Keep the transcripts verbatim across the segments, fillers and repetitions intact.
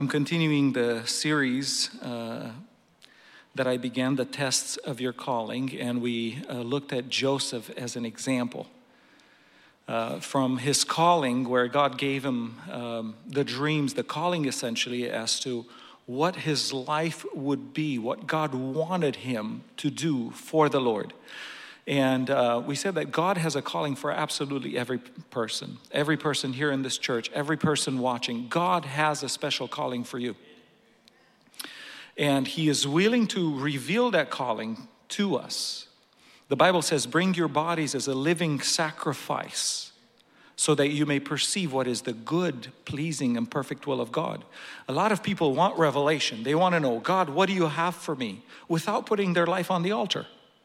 I'm continuing the series uh, that I began, The Tests of Your Calling, and we uh, looked at Joseph as an example. Uh, from his calling, where God gave him um, the dreams, the calling essentially as to what his life would be, what God wanted him to do for the Lord. And uh, we said that God has a calling for absolutely every person. Every person here in this church, every person watching, God has a special calling for you. And he is willing to reveal that calling to us. The Bible says, bring your bodies as a living sacrifice so that you may perceive what is the good, pleasing, and perfect will of God. A lot of people want revelation. They want to know, God, what do you have for me? Without putting their life on the altar.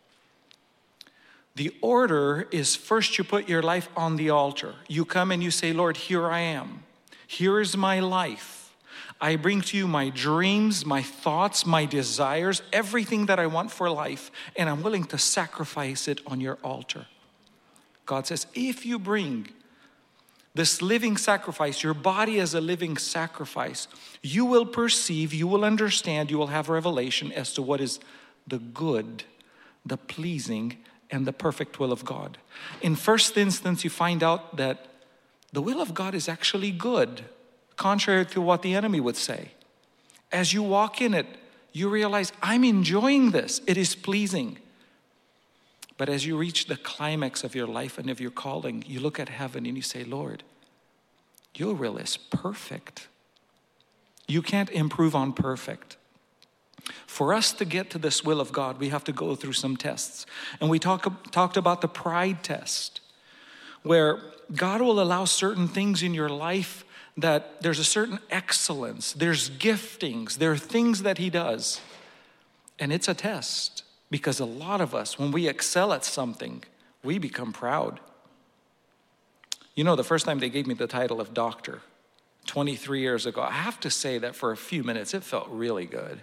The order is first you put your life on the altar. You come and you say, Lord, here I am. Here is my life. I bring to you my dreams, my thoughts, my desires, everything that I want for life, and I'm willing to sacrifice it on your altar. God says, if you bring this living sacrifice, your body as a living sacrifice, you will perceive, you will understand, you will have revelation as to what is the good, the pleasing, and the perfect will of God. In first instance, you find out that the will of God is actually good, contrary to what the enemy would say. As you walk in it, you realize, I'm enjoying this. It is pleasing. But as you reach the climax of your life and of your calling, you look at heaven and you say, Lord, your will is perfect. You can't improve on perfect. For us to get to this will of God, we have to go through some tests. And we talk, talked about the pride test, where God will allow certain things in your life that there's a certain excellence, there's giftings, there are things that he does. And it's a test, because a lot of us, when we excel at something, we become proud. You know, the first time they gave me the title of doctor, twenty-three years ago, I have to say that for a few minutes, it felt really good.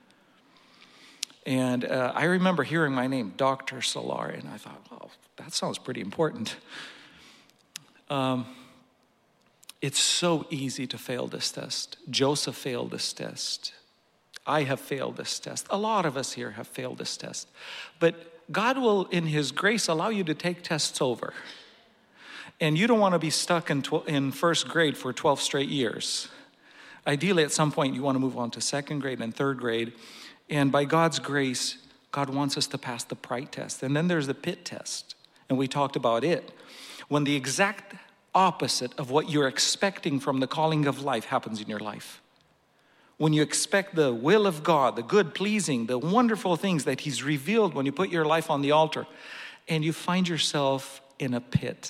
And uh, I remember hearing my name, Doctor Solar, and I thought, well, that sounds pretty important. Um, it's so easy to fail this test. Joseph failed this test. I have failed this test. A lot of us here have failed this test. But God will, in his grace, allow you to take tests over. And you don't want to be stuck in, tw- in first grade for twelve straight years. Ideally, at some point, you want to move on to second grade and third grade. And by God's grace, God wants us to pass the pride test. And then there's the pit test. And we talked about it. When the exact opposite of what you're expecting from the calling of life happens in your life. When you expect the will of God, the good, pleasing, the wonderful things that he's revealed when you put your life on the altar, and you find yourself in a pit.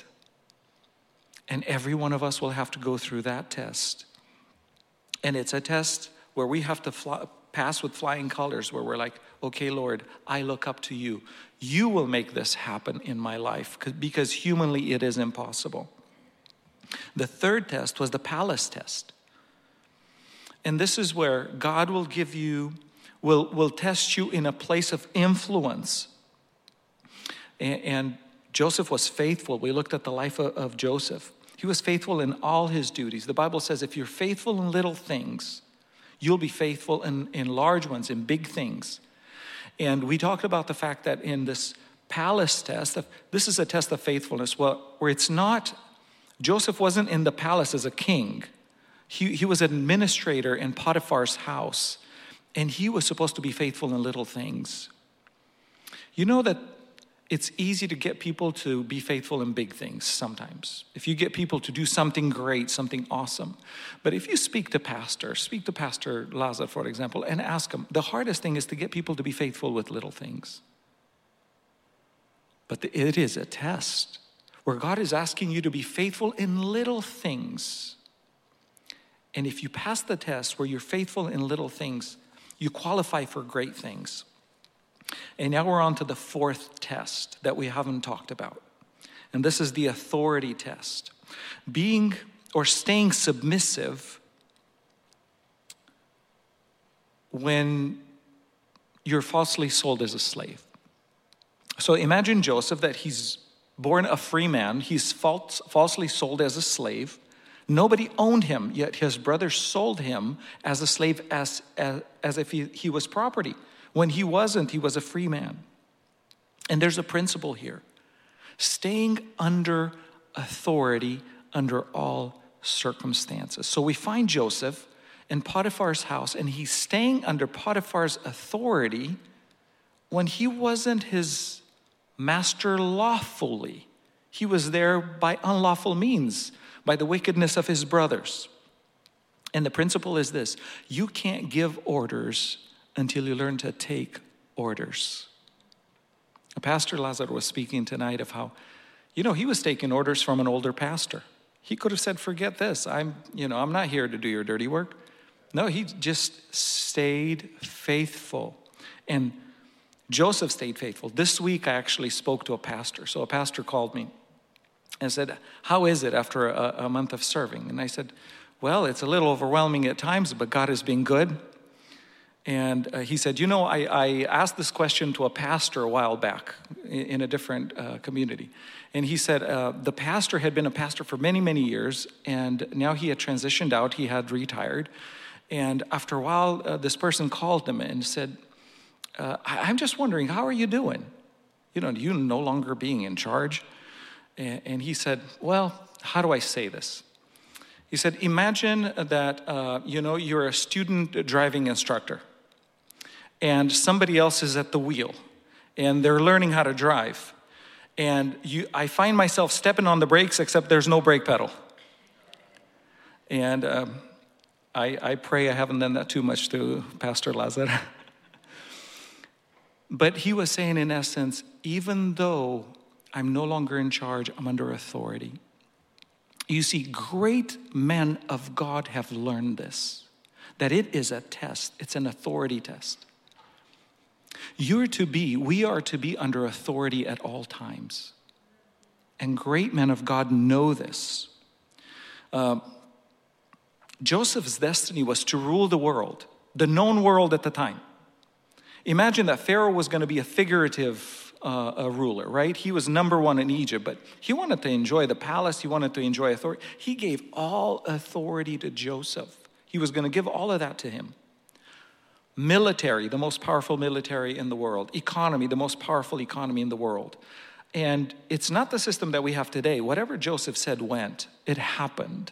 And every one of us will have to go through that test. And it's a test where we have to fly, pass with flying colors, where we're like, okay, Lord, I look up to you. You will make this happen in my life, because humanly it is impossible. The third test was the palace test. And this is where God will give you, will, will test you in a place of influence. And, and Joseph was faithful. We looked at the life of, of Joseph. He was faithful in all his duties. The Bible says if you're faithful in little things, you'll be faithful in, in large ones, in big things. And we talked about the fact that in this palace test, this is a test of faithfulness, where it's not, Joseph wasn't in the palace as a king. He, he was an administrator in Potiphar's house, and he was supposed to be faithful in little things. You know that it's easy to get people to be faithful in big things sometimes. If you get people to do something great, something awesome. But if you speak to pastor, speak to Pastor Laza, for example, and ask him, the hardest thing is to get people to be faithful with little things. But it is a test where God is asking you to be faithful in little things. And if you pass the test where you're faithful in little things, you qualify for great things. And now we're on to the fourth test that we haven't talked about. And this is the authority test. Being or staying submissive when you're falsely sold as a slave. So imagine Joseph, that he's born a free man. He's false, falsely sold as a slave Nobody owned him, yet his brothers sold him as a slave, as, as, as if he, he was property. When he wasn't, he was a free man. And there's a principle here. Staying under authority under all circumstances. So we find Joseph in Potiphar's house, and he's staying under Potiphar's authority when he wasn't his master lawfully. He was there by unlawful means, by the wickedness of his brothers. And the principle is this: you can't give orders until you learn to take orders. Pastor Lazar was speaking tonight of how, you know, he was taking orders from an older pastor. He could have said, forget this. I'm, you know, I'm not here to do your dirty work. No, he just stayed faithful. And Joseph stayed faithful. This week I actually spoke to a pastor. So a pastor called me and said, how is it after a, a month of serving? And I said, well, it's a little overwhelming at times, but God has been good. And uh, he said, you know, I, I asked this question to a pastor a while back in, in a different uh, community. And he said uh, the pastor had been a pastor for many, many years, and now he had transitioned out, he had retired. And after a while, uh, this person called him and said, uh, I, I'm just wondering, how are you doing? You know, you no longer being in charge. And, and he said, well, how do I say this? He said, imagine that, uh, you know, you're a student driving instructor, and somebody else is at the wheel, and they're learning how to drive. And you, I find myself stepping on the brakes, except there's no brake pedal. And um, I, I pray I haven't done that too much to Pastor Lazar. But he was saying, in essence, even though I'm no longer in charge, I'm under authority. You see, great men of God have learned this, that it is a test. It's an authority test. You're to be, we are to be under authority at all times. And great men of God know this. Uh, Joseph's destiny was to rule the world, the known world at the time. Imagine that Pharaoh was going to be a figurative uh, a ruler, right? He was number one in Egypt, but he wanted to enjoy the palace. He wanted to enjoy authority. He gave all authority to Joseph. He was going to give all of that to him. Military, the most powerful military in the world. Economy, the most powerful economy in the world. And it's not the system that we have today. Whatever Joseph said went. It happened.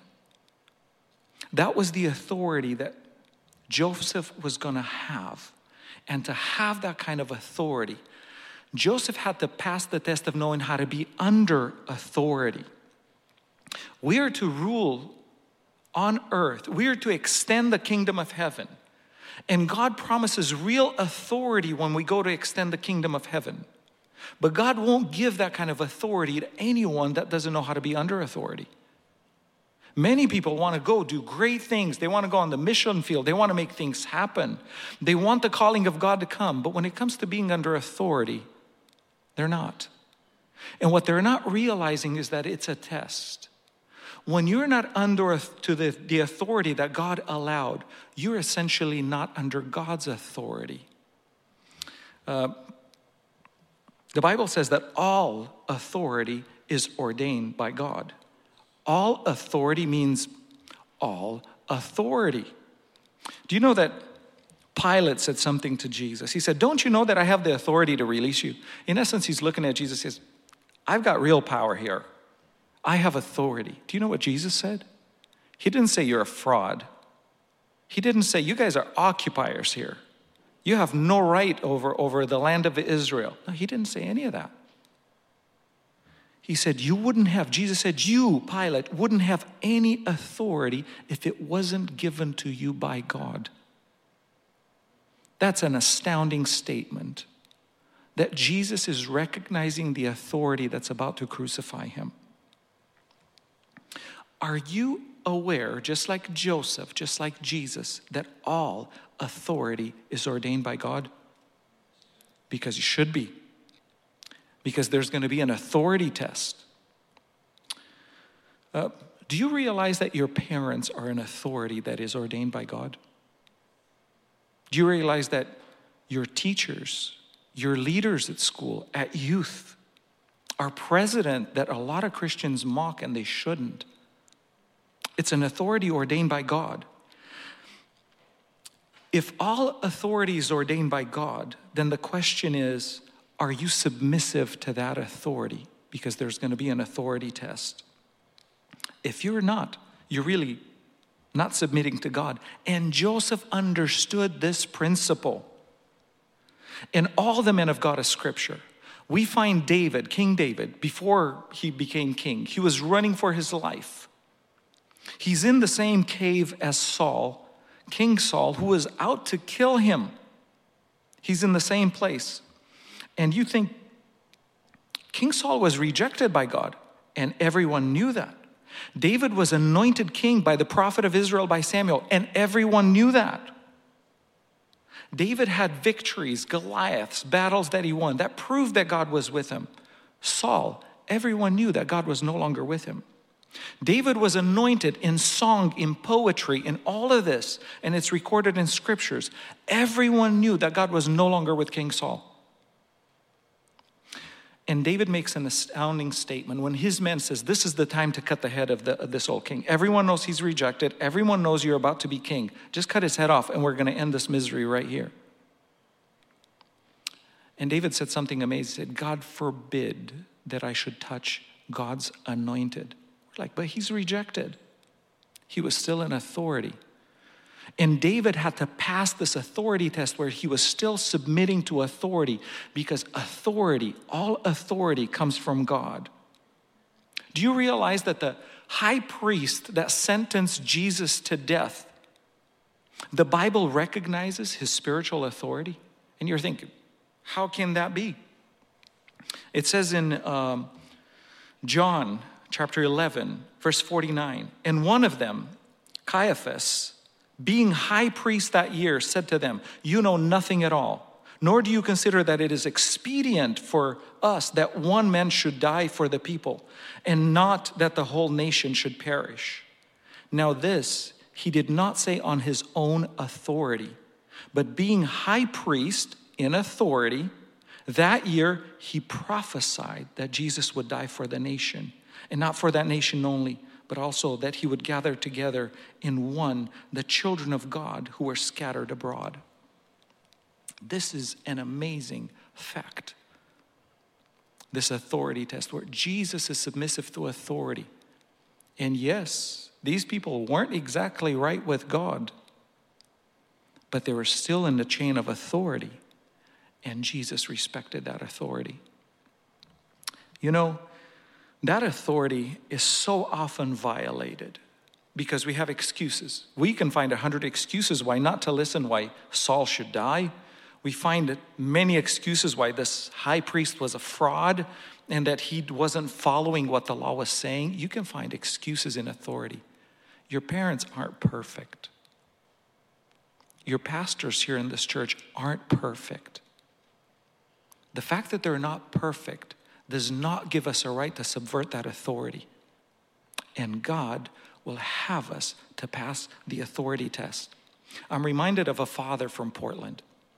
That was the authority that Joseph was going to have. And to have that kind of authority, Joseph had to pass the test of knowing how to be under authority. We are to rule on earth. We are to extend the kingdom of heaven. And God promises real authority when we go to extend the kingdom of heaven. But God won't give that kind of authority to anyone that doesn't know how to be under authority. Many people want to go do great things. They want to go on the mission field. They want to make things happen. They want the calling of God to come. But when it comes to being under authority, they're not. And what they're not realizing is that it's a test. When you're not under to the, the authority that God allowed, you're essentially not under God's authority. Uh, the Bible says that all authority is ordained by God. All authority means all authority. Do you know that Pilate said something to Jesus? He said, don't you know that I have the authority to release you? In essence, he's looking at Jesus and says, I've got real power here. I have authority. Do you know what Jesus said? He didn't say you're a fraud. He didn't say you guys are occupiers here. You have no right over, over the land of Israel. No, he didn't say any of that. He said you wouldn't have, Jesus said you, Pilate, wouldn't have any authority if it wasn't given to you by God. That's an astounding statement, that Jesus is recognizing the authority that's about to crucify him. Are you aware, just like Joseph, just like Jesus, that all authority is ordained by God? Because you should be. Because there's going to be an authority test. Uh, do you realize that your parents are an authority that is ordained by God? Do you realize that your teachers, your leaders at school, at youth, our president that a lot of Christians mock and they shouldn't, It's an authority ordained by God. If all authority is ordained by God, then the question is, are you submissive to that authority? Because there's going to be an authority test. If you're not, you're really not submitting to God. And Joseph understood this principle. In all the men of God of Scripture, we find David, King David, before he became king, he was running for his life. He's in the same cave as Saul, King Saul, who was out to kill him. He's in the same place. And you think King Saul was rejected by God, and everyone knew that. David was anointed king by the prophet of Israel, by Samuel, and everyone knew that. David had victories, Goliaths, battles that he won. That proved that God was with him. Saul, everyone knew that God was no longer with him. David was anointed in song, in poetry, in all of this, and it's recorded in scriptures. Everyone knew that God was no longer with King Saul. And David makes an astounding statement when his men says, this is the time to cut the head of, the, of this old king. Everyone knows he's rejected. Everyone knows you're about to be king. Just cut his head off and we're going to end this misery right here. And David said something amazing. He said, God forbid that I should touch God's anointed. We're like, but he's rejected. He was still in authority. And David had to pass this authority test where he was still submitting to authority, because authority, all authority comes from God. Do you realize that the high priest that sentenced Jesus to death, the Bible recognizes his spiritual authority? And you're thinking, how can that be? It says in um, John chapter eleven, verse forty-nine, and one of them, Caiaphas, being high priest that year, said to them, you know nothing at all, nor do you consider that it is expedient for us that one man should die for the people, and not that the whole nation should perish. Now this he did not say on his own authority, but being high priest in authority, that year he prophesied that Jesus would die for the nation, and not for that nation only, but also that he would gather together in one the children of God who were scattered abroad. This is an amazing fact. This authority test where Jesus is submissive to authority. And yes, these people weren't exactly right with God, but they were still in the chain of authority, and Jesus respected that authority. You know, that authority is so often violated because we have excuses. We can find a hundred excuses why not to listen, why Saul should die. We find many excuses why this high priest was a fraud and that he wasn't following what the law was saying. You can find excuses in authority. Your parents aren't perfect. Your pastors here in this church aren't perfect. The fact that they're not perfect does not give us a right to subvert that authority. And God will have us to pass the authority test. I'm reminded of a father from Portland.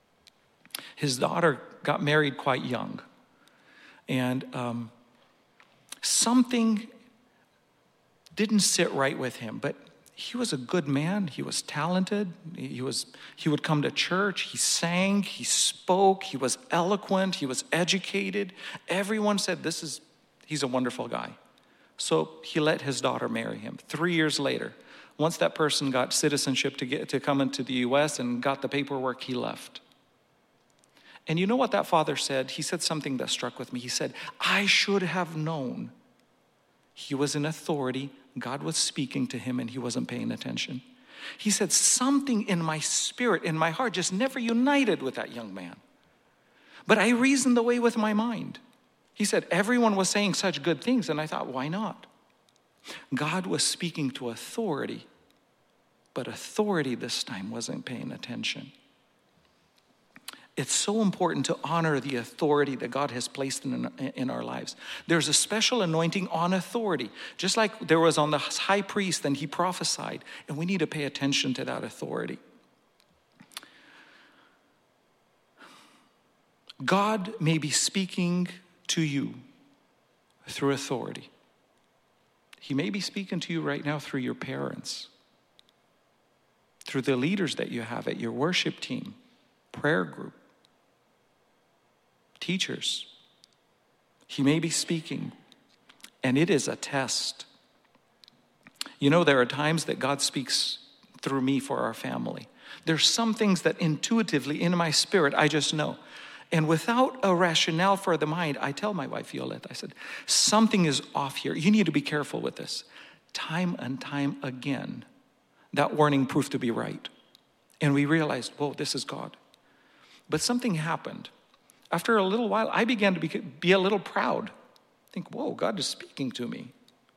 His daughter got married quite young. And um, something didn't sit right with him, but he was a good man. He was talented. He was. He would come to church. He sang. He spoke. He was eloquent. He was educated. Everyone said, this is, he's a wonderful guy. So he let his daughter marry him. Three years later, once that person got citizenship to get to come into the U S and got the paperwork, he left. And you know what that father said? He said something that struck with me. He said, I should have known. He was in authority. God was speaking to him and he wasn't paying attention. He said, something in my spirit, in my heart, just never united with that young man. But I reasoned the way with my mind. He said, everyone was saying such good things, and I thought, why not? God was speaking to authority, but authority this time wasn't paying attention. It's so important to honor the authority that God has placed in, in our lives. There's a special anointing on authority, just like there was on the high priest and he prophesied, and we need to pay attention to that authority. God may be speaking to you through authority. He may be speaking to you right now through your parents, through the leaders that you have at your worship team, prayer group, teachers. He may be speaking, and it is a test. You know, there are times that God speaks through me for our family. There's some things that intuitively in my spirit I just know. And without a rationale for the mind, I tell my wife, Violette, I said, something is off here. You need to be careful with this. Time and time again, that warning proved to be right. And we realized, whoa, this is God. But something happened. After a little while, I began to be, be a little proud. Think, whoa, God is speaking to me.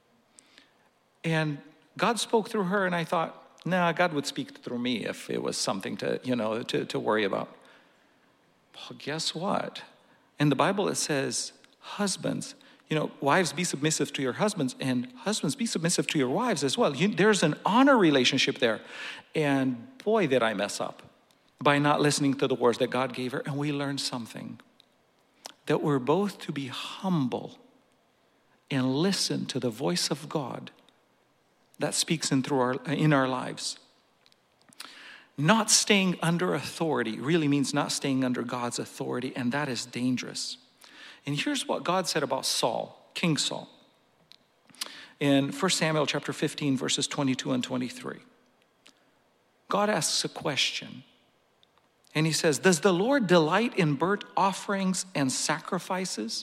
And God spoke through her, and I thought, nah, God would speak through me if it was something to, you know, to, to worry about. Well, guess what? In the Bible it says, husbands, you know, wives, be submissive to your husbands, and husbands, be submissive to your wives as well. You, there's an honor relationship there. And boy, did I mess up by not listening to the words that God gave her. And we learned something, that we're both to be humble and listen to the voice of God that speaks in through our in our lives. Not staying under authority really means not staying under God's authority, and that is dangerous. And here's what God said about Saul, King Saul. In First Samuel chapter fifteen, verses twenty-two and twenty-three. God asks a question. And he says, does the Lord delight in burnt offerings and sacrifices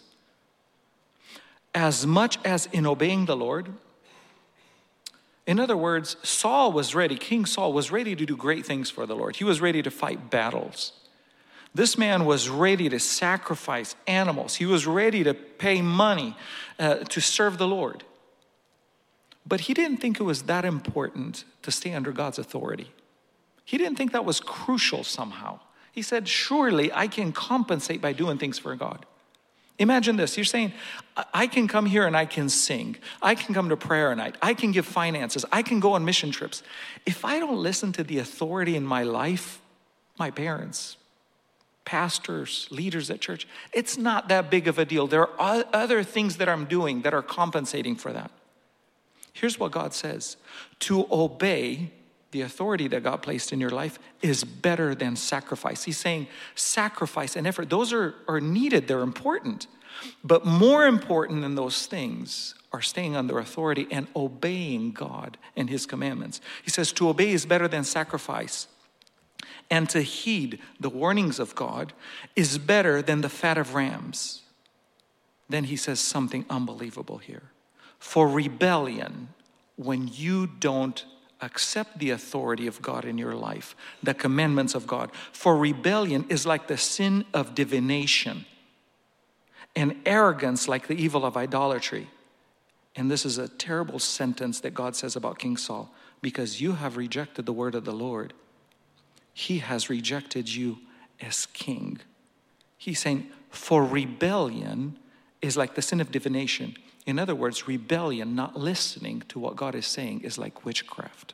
as much as in obeying the Lord? In other words, Saul was ready, King Saul was ready to do great things for the Lord. He was ready to fight battles. This man was ready to sacrifice animals. He was ready to pay money uh, to serve the Lord. But he didn't think it was that important to stay under God's authority. He didn't think that was crucial somehow. He said, surely I can compensate by doing things for God. Imagine this. You're saying, I can come here and I can sing. I can come to prayer night. I can give finances. I can go on mission trips. If I don't listen to the authority in my life, my parents, pastors, leaders at church, it's not that big of a deal. There are other things that I'm doing that are compensating for that. Here's what God says. To obey the authority that God placed in your life is better than sacrifice. He's saying sacrifice and effort, those are, are needed, they're important. But more important than those things are staying under authority and obeying God and his commandments. He says to obey is better than sacrifice. And to heed the warnings of God is better than the fat of rams. Then he says something unbelievable here. For rebellion, when you don't accept the authority of God in your life, the commandments of God. For rebellion is like the sin of divination, and arrogance like the evil of idolatry. And this is a terrible sentence that God says about King Saul. Because you have rejected the word of the Lord, he has rejected you as king. He's saying, for rebellion is like the sin of divination. In other words, rebellion, not listening to what God is saying, is like witchcraft.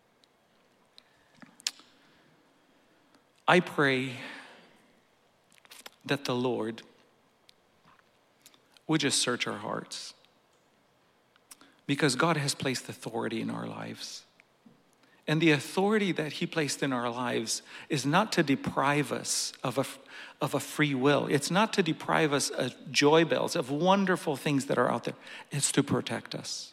I pray that the Lord would just search our hearts. Because God has placed authority in our lives. And the authority that he placed in our lives is not to deprive us of a, of a free will. It's not to deprive us of joy bells, of wonderful things that are out there. It's to protect us.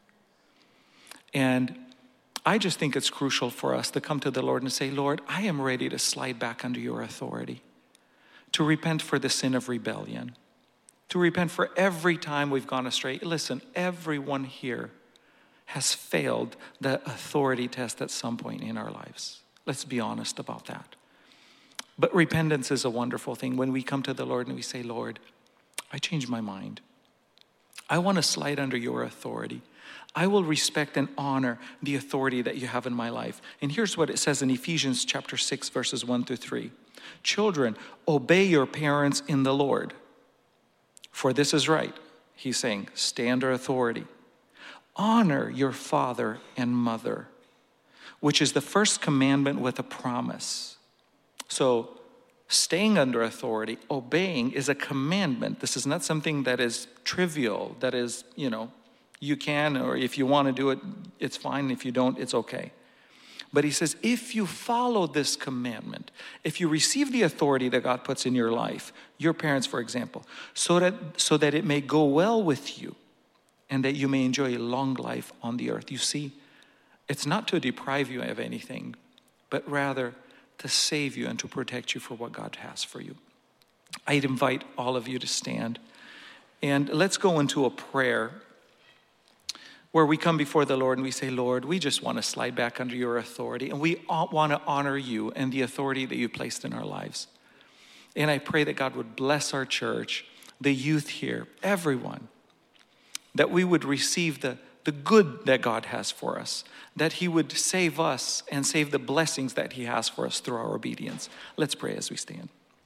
And I just think it's crucial for us to come to the Lord and say, Lord, I am ready to slide back under your authority, to repent for the sin of rebellion, to repent for every time we've gone astray. Listen, everyone here has failed the authority test at some point in our lives. Let's be honest about that. But repentance is a wonderful thing. When we come to the Lord and we say, Lord, I changed my mind. I want to slide under your authority. I will respect and honor the authority that you have in my life. And here's what it says in Ephesians chapter six, verses one through three. Children, obey your parents in the Lord, for this is right. He's saying, stay under authority. Honor your father and mother, which is the first commandment with a promise. So staying under authority, obeying is a commandment. This is not something that is trivial, that is, you know, you can, or if you want to do it, it's fine. If you don't, it's okay. But he says, if you follow this commandment, if you receive the authority that God puts in your life, your parents, for example, so that, so that it may go well with you and that you may enjoy a long life on the earth. You see, it's not to deprive you of anything, but rather to save you and to protect you for what God has for you. I'd invite all of you to stand. And let's go into a prayer where we come before the Lord and we say, Lord, we just want to slide back under your authority. And we want to honor you and the authority that you placed in our lives. And I pray that God would bless our church, the youth here, everyone, that we would receive the, the good that God has for us, that he would save us and save the blessings that he has for us through our obedience. Let's pray as we stand.